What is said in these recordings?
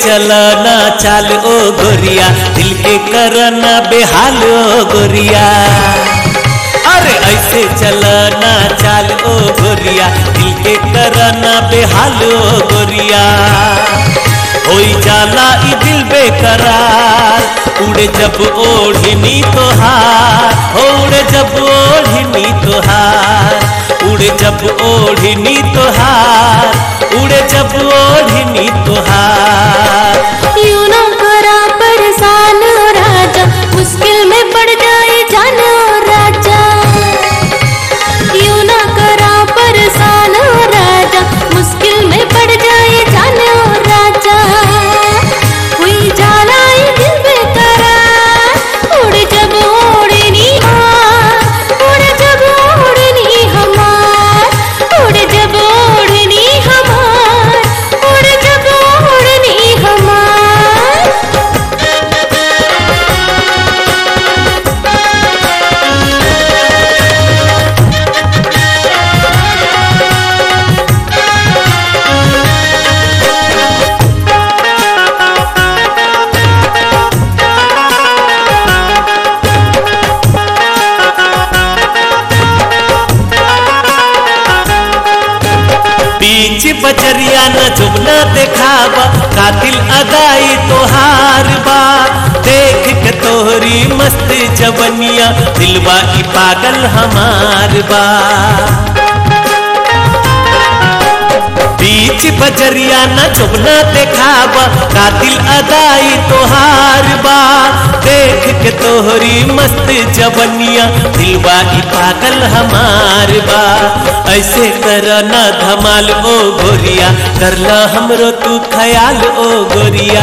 चलना चाल ओ गोरिया, दिल के करना बेहाल ओ गोरिया। अरे ऐसे चलना चाल ओ गोरिया, दिल के करना बेहाल ओ गोरिया। होई जाला ई दिल बेकरार, उड़े जब ओढ़नी तोहार, उड़े जब ओढ़नी तोहार, उड़े जब ओढ़नी तोहार, उड़े जब ओढ़नी तोहार। यूं ना करा परेशान राजा, मुश्किल में पड़ जाए जान राजा। यूं ना करा परेशान राजा, मुश्किल में पड़ जाए जान राजा। हुई जाला ये दिल बेकरार, उड़े जब ओढ़नी हमार, उड़े जब ओढ़नी हमार, उड़े जब ओढ़नी हमार, उड़े जब ओढ़नी हमार। बीच बजरिया न जुबना देखावा, कातिल अदाई तोहार बा। देख के तोहरी मस्त जवनिया, दिलवा की पागल हमार बा। बीच बजरिया न जुबना देखावा, कातिल अदाई तोहार बा। देख के तोहरी मस्त जवनिया, दिलवा की पागल हमार बा। ऐसे करना धमाल ओ गोरिया, करला हमरो तू ख्याल ओ गोरिया।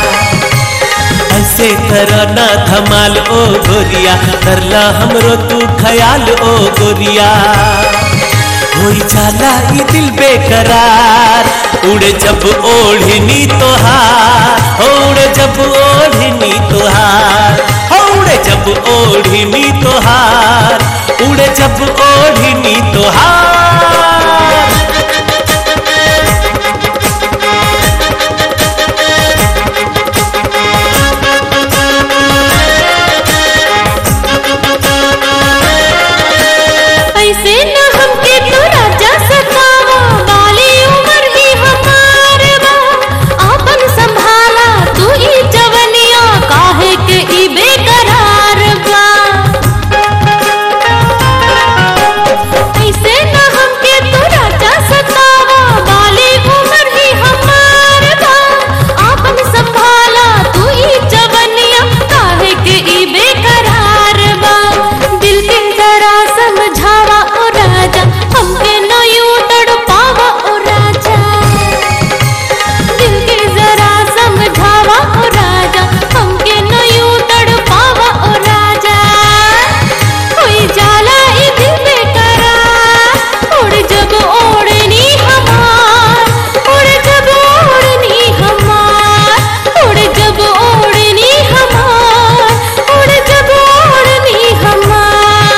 ऐसे करना धमाल ओ गोरिया, करला हमरो तू ख्याल ओ गोरिया। होई जाला ई दिल बेकरार, उड़े जब ओढ़नी तोहार, उड़े जब ओढ़नी तोहार, उड़े जब ओढ़नी तोहार, उड़े जब ओढ़नी तोहार। ऐसे न हमके तो राजा सतावा, बाली उम्र ही हमार बा। आपन संभाला तू ही जवनिया, काहे के ई बेकरार बा। ऐसे न हमके तो राजा सतावा, बाली उम्र ही हमार बा। आपन संभाला तू ही जवनिया, काहे के ई बेकरार बा। दिल के जरा समझावा ओ राजा, हमके न यूं तड़पावा ओ राजा। दिल के जरा समझावा ओ राजा, हमके न यूं तड़पावा ओ राजा। कोई जाला ई दिल बेकरार, उड़ जब ओढ़नी हमार, उड़ जब ओढ़नी हमार, उड़ जब ओढ़नी हमार, उड़ जब ओढ़नी हमार।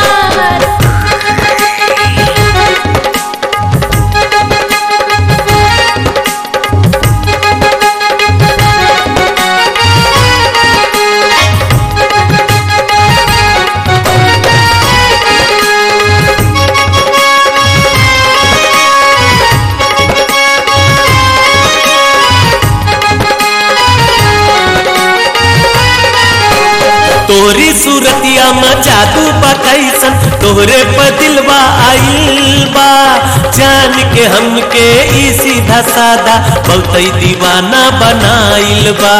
तोहरी सूरतिया में जादू बा कैसन, तोहरे पर दिलवा आइल बा। जान के हमके ई सीधा सादा, बहुत दीवाना बनाइल बा।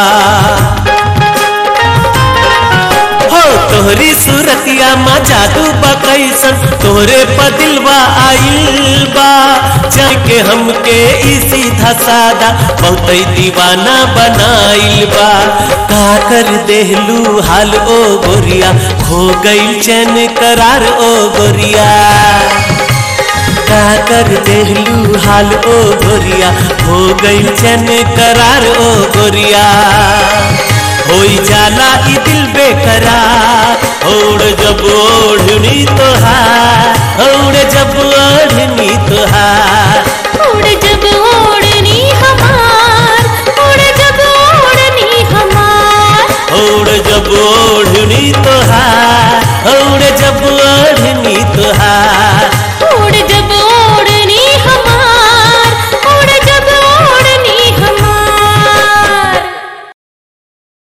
हो तोहरी सूरतिया में जादू बा कैसन, तोहरे पर दिलवा आइल बा। जान के हमके ई सीधा सादा, बहुत दीवाना बनाइल बा। का कर देहलू हाल ओ गोरिया, खो गई चैन करार ओ गोरिया। का कर देहलू हाल ओ गोरिया, खो गई चैन करार ओ गोरिया। होई जाला ई दिल बेकरार, उड़ जब ओढ़नी तोहार, उड़ जब ओढ़नी तोहार, उड़ जब ओढ़नी हमार, उड़ जब होई तो